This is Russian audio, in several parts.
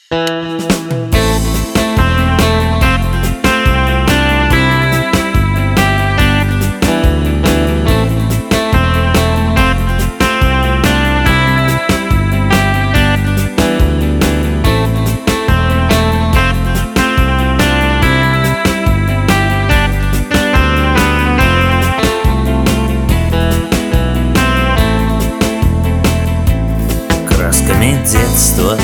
Красками детства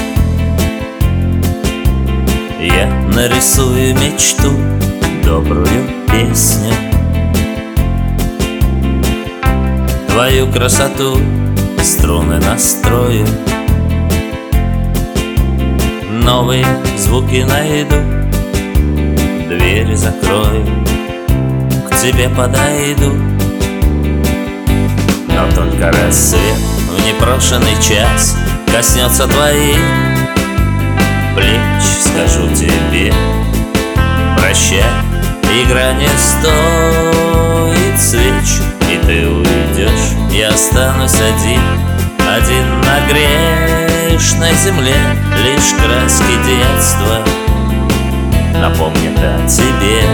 я нарисую мечту, добрую песню. Твою красоту струны настрою, новые звуки найду, двери закрою, к тебе подойду. Но только рассвет в непрошенный час коснется твоих плеч, скажу тебе прощай, игра не стоит свеч. И ты уйдешь, я останусь один на грешной земле. Лишь краски детства напомнят о тебе.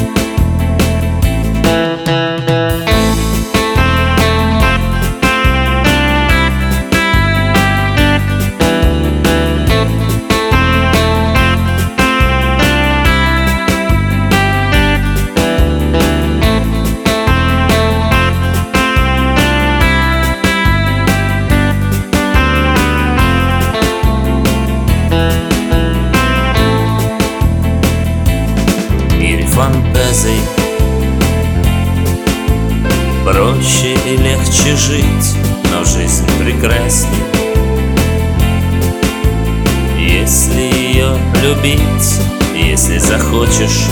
Фантазий проще и легче жить, но жизнь прекрасней, если ее любить, если захочешь.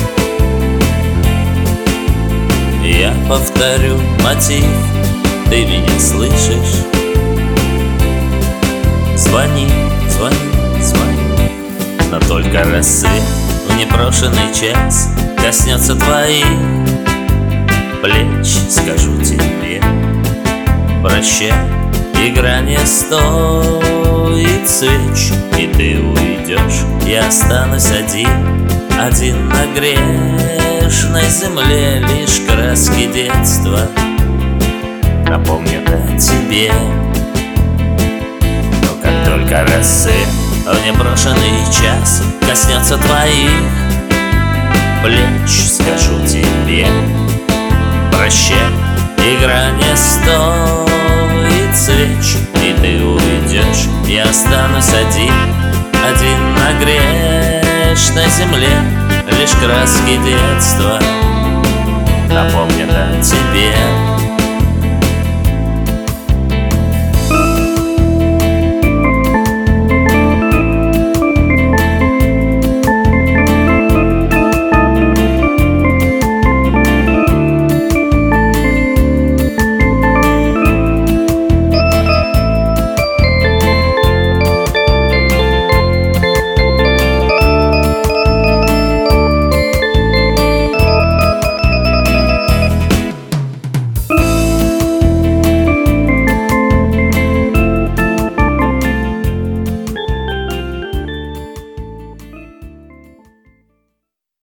Я повторю мотив, ты меня слышишь? Звони, звони, звони. Но только рассвет в непрошенный час коснется твоих плеч, скажу тебе прощай, игра не стоит свеч. И ты уйдешь, я останусь один на грешной земле. Лишь краски детства напомнят о тебе. Но как только рассвет в непрошенный час коснется твоих плеч, скажу тебе прощай, игра не стоит свеч. И ты уйдешь, я останусь один на грешной земле. Лишь краски детства напомнят о тебе.